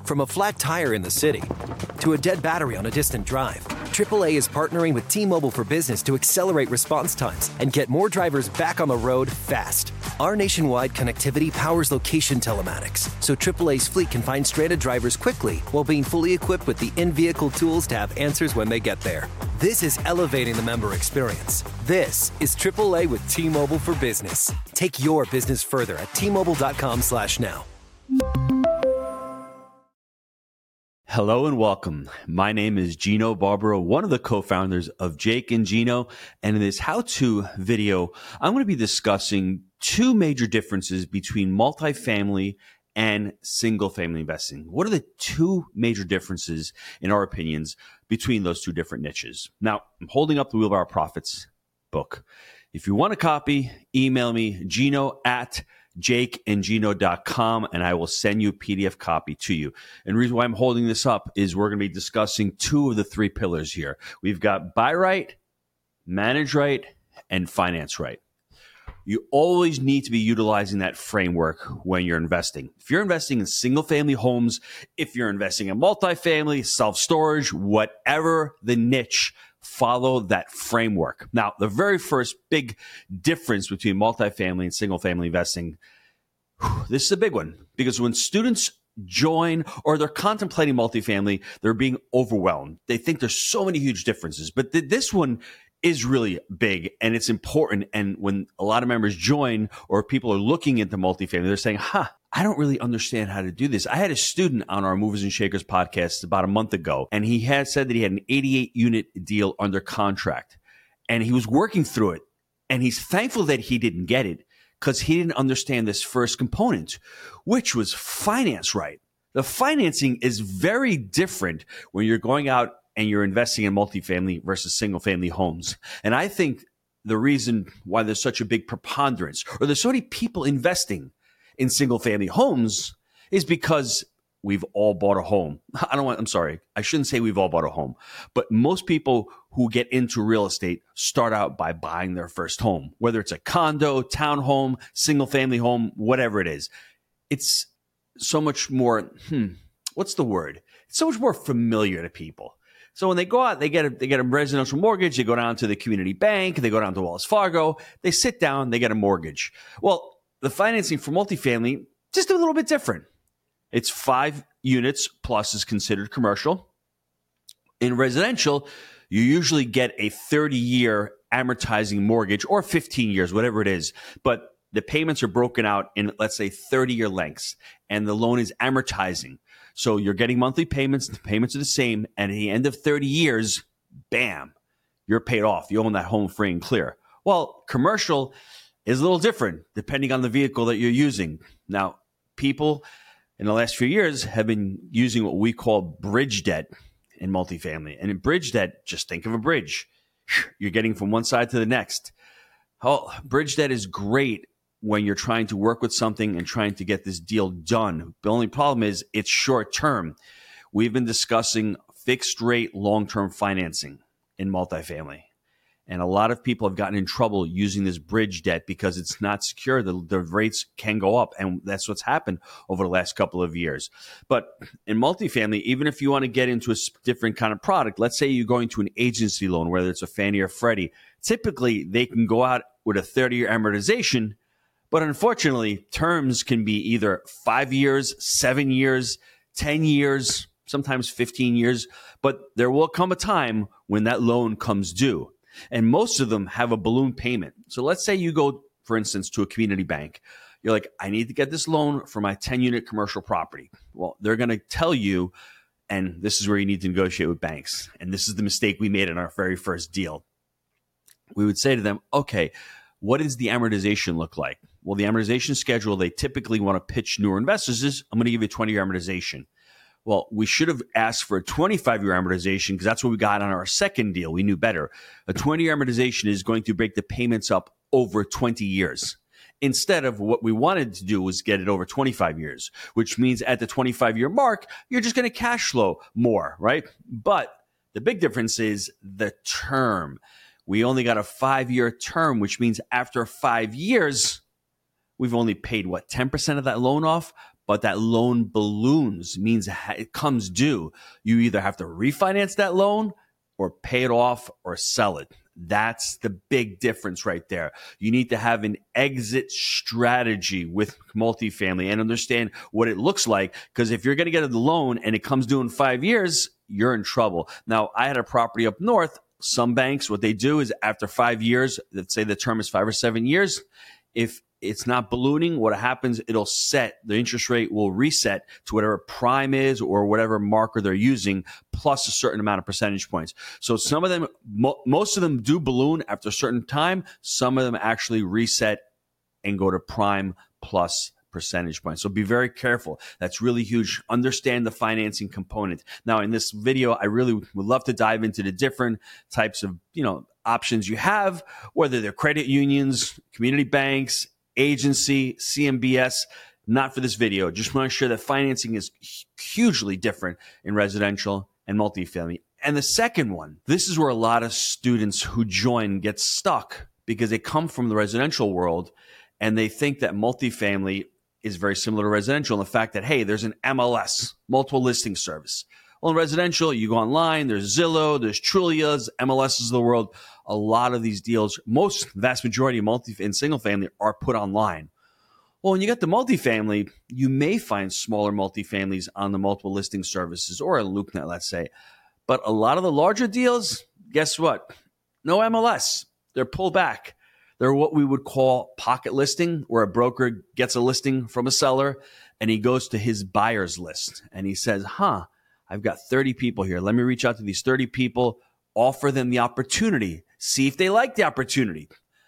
From a flat tire in the city to a dead battery on a distant drive, AAA is partnering with T-Mobile for Business to accelerate response times and get more drivers back on the road fast. Our nationwide connectivity powers location telematics, so AAA's fleet can find stranded drivers quickly while being fully equipped with the in-vehicle tools to have answers when they get there. This is elevating the member experience. This is AAA with T-Mobile for Business. Take your business further at T-Mobile.com/now. Hello and welcome. My name is Gino Barbaro, one of the co-founders of Jake and Gino. And in this how-to video, I'm going to be discussing two major differences between multifamily and single-family investing. What are the two major differences, in our opinions, between those two different niches? Now, I'm holding up the Wheelbarrow Profits book. If you want a copy, email me, gino@jakeandgino.com, and I will send you a PDF copy to you. And the reason why I'm holding this up is we're going to be discussing two of the three pillars here. We've got buy right, manage right, and finance right. You always need to be utilizing that framework when you're investing. If you're investing in single-family homes, if you're investing in multifamily, self-storage, whatever the niche, follow that framework. Now, the very first big difference between multifamily and single-family investing, this is a big one, because when students join or they're contemplating multifamily, they're being overwhelmed. They think there's so many huge differences, but this one is really big and it's important. And when a lot of members join or people are looking into multifamily, they're saying, I don't really understand how to do this. I had a student on our Movers and Shakers podcast about a month ago, and he had said that he had an 88 unit deal under contract and he was working through it. And he's thankful that he didn't get it because he didn't understand this first component, which was finance right. The financing is very different when you're going out and you're investing in multifamily versus single family homes. And I think the reason why there's such a big preponderance or there's so many people investing in single family homes is because we've all bought a home. I shouldn't say we've all bought a home, but most people who get into real estate start out by buying their first home, whether it's a condo, townhome, single family home, whatever it is. It's so much more, what's the word? It's so much more familiar to people. So when they go out, they get a residential mortgage, they go down to the community bank, they go down to Wells Fargo, they sit down, they get a mortgage. Well, the financing for multifamily, just a little bit different. It's 5 units plus is considered commercial. In residential, you usually get a 30-year amortizing mortgage or 15 years, whatever it is. But the payments are broken out in, let's say, 30-year lengths, and the loan is amortizing. So you're getting monthly payments. The payments are the same. And at the end of 30 years, bam, you're paid off. You own that home free and clear. Well, commercial is a little different depending on the vehicle that you're using. Now, people in the last few years have been using what we call bridge debt in multifamily. And in bridge debt, just think of a bridge. You're getting from one side to the next. Oh, bridge debt is great when you're trying to work with something and trying to get this deal done. The only problem is it's short term. We've been discussing fixed rate long-term financing in multifamily. And a lot of people have gotten in trouble using this bridge debt because it's not secure. The rates can go up. And that's what's happened over the last couple of years. But in multifamily, even if you want to get into a different kind of product, let's say you're going to an agency loan, whether it's a Fannie or Freddie, typically they can go out with a 30-year amortization. But unfortunately, terms can be either 5 years, 7 years, 10 years, sometimes 15 years. But there will come a time when that loan comes due. And most of them have a balloon payment. So let's say you go, for instance, to a community bank. You're like, I need to get this loan for my 10-unit commercial property. Well, they're going to tell you, and this is where you need to negotiate with banks. And this is the mistake we made in our very first deal. We would say to them, okay, what does the amortization look like? Well, the amortization schedule they typically want to pitch newer investors is, I'm going to give you a 20-year amortization. Well, we should have asked for a 25-year amortization because that's what we got on our second deal. We knew better. A 20-year amortization is going to break the payments up over 20 years. Instead of what we wanted to do was get it over 25 years, which means at the 25-year mark, you're just going to cash flow more, right? But the big difference is the term. We only got a 5-year term, which means after 5 years, we've only paid, 10% of that loan off? but that loan balloons, means it comes due. You either have to refinance that loan or pay it off or sell it. That's the big difference right there. You need to have an exit strategy with multifamily and understand what it looks like, because if you're going to get a loan and it comes due in 5 years, you're in trouble. Now, I had a property up north. Some banks, what they do is after 5 years, let's say the term is 5 or 7 years, if it's not ballooning, what happens, the interest rate will reset to whatever prime is or whatever marker they're using, plus a certain amount of percentage points. So some of them, most of them do balloon after a certain time. Some of them actually reset and go to prime plus percentage points. So be very careful. That's really huge. Understand the financing component. Now, in this video, I really would love to dive into the different types of, options you have, whether they're credit unions, community banks, agency, CMBS. Not for this video. Just want to share that financing is hugely different in residential and multifamily. And the second one, this is where a lot of students who join get stuck because they come from the residential world and they think that multifamily is very similar to residential. And the fact that, hey, there's an MLS, multiple listing service. Well, in residential, you go online, there's Zillow, there's Trulia's, MLSs of the world. A lot of these deals, vast majority of in single family are put online. Well, when you get the multifamily, you may find smaller multifamilies on the multiple listing services or a LoopNet, let's say. But a lot of the larger deals, guess what? No MLS. They're pulled back. They're what we would call pocket listing, where a broker gets a listing from a seller and he goes to his buyer's list and he says, I've got 30 people here. Let me reach out to these 30 people, offer them the opportunity, see if they like the opportunity.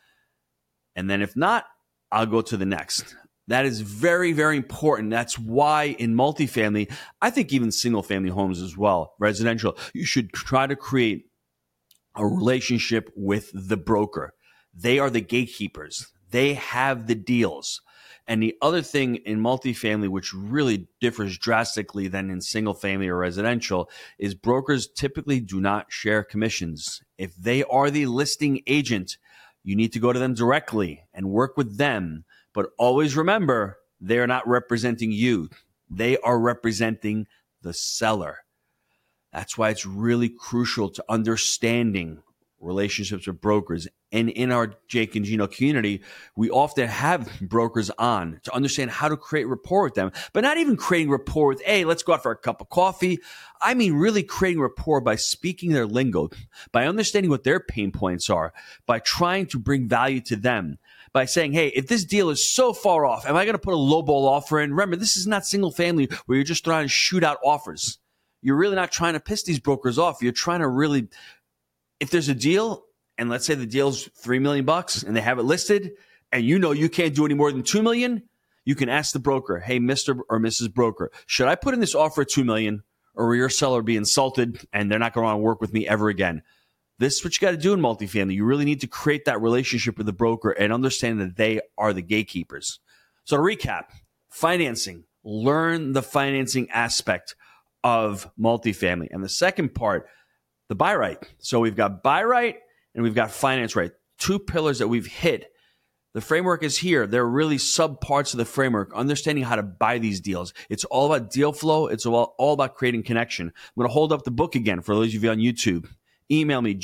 And then if not, I'll go to the next. That is very, very important. That's why in multifamily, I think even single family homes as well, residential, you should try to create a relationship with the broker. They are the gatekeepers. They have the deals. And the other thing in multifamily, which really differs drastically than in single family or residential, is brokers typically do not share commissions. If they are the listing agent, you need to go to them directly and work with them. But always remember, they are not representing you. They are representing the seller. That's why it's really crucial to understanding relationships with brokers. And in our Jake and Gino community, we often have brokers on to understand how to create rapport with them, but not even creating rapport with, hey, let's go out for a cup of coffee. I mean, really creating rapport by speaking their lingo, by understanding what their pain points are, by trying to bring value to them, by saying, hey, if this deal is so far off, am I going to put a lowball offer in? Remember, this is not single family where you're just trying to shoot out offers. You're really not trying to piss these brokers off. You're trying to really, if there's a deal, and let's say the deal's $3 million and they have it listed, and you can't do any more than $2 million, you can ask the broker, hey, Mr. or Mrs. Broker, should I put in this offer at $2 million, or will your seller be insulted and they're not going to want to work with me ever again? This is what you got to do in multifamily. You really need to create that relationship with the broker and understand that they are the gatekeepers. So to recap, financing, learn the financing aspect of multifamily. And the second part, the buy right. So we've got buy right and we've got finance right. Two pillars that we've hit. The framework is here. They're really sub parts of the framework, understanding how to buy these deals. It's all about deal flow. It's all about creating connection. I'm going to hold up the book again for those of you on YouTube. Email me,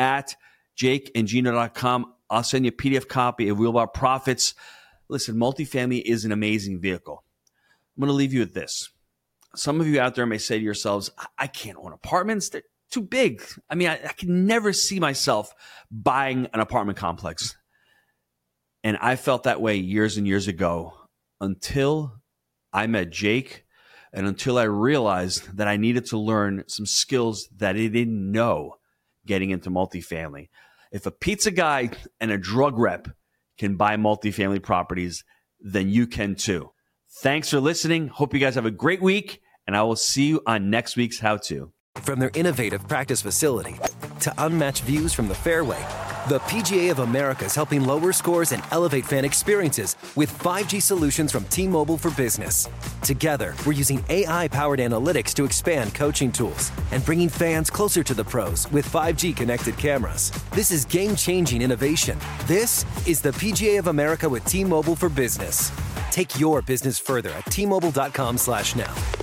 gino@jakeandgino.com. I'll send you a PDF copy of Wheelbarrow Profits. Listen, multifamily is an amazing vehicle. I'm going to leave you with this. Some of you out there may say to yourselves, I can't own apartments. They're too big. I mean, I can never see myself buying an apartment complex. And I felt that way years and years ago until I met Jake and until I realized that I needed to learn some skills that I didn't know getting into multifamily. If a pizza guy and a drug rep can buy multifamily properties, then you can too. Thanks for listening. Hope you guys have a great week, and I will see you on next week's How To. From their innovative practice facility to unmatched views from the fairway, the PGA of America is helping lower scores and elevate fan experiences with 5G solutions from T-Mobile for Business. Together, we're using AI-powered analytics to expand coaching tools and bringing fans closer to the pros with 5G connected cameras. This is game-changing innovation. This is the PGA of America with T-Mobile for Business. Take your business further at T-Mobile.com/now.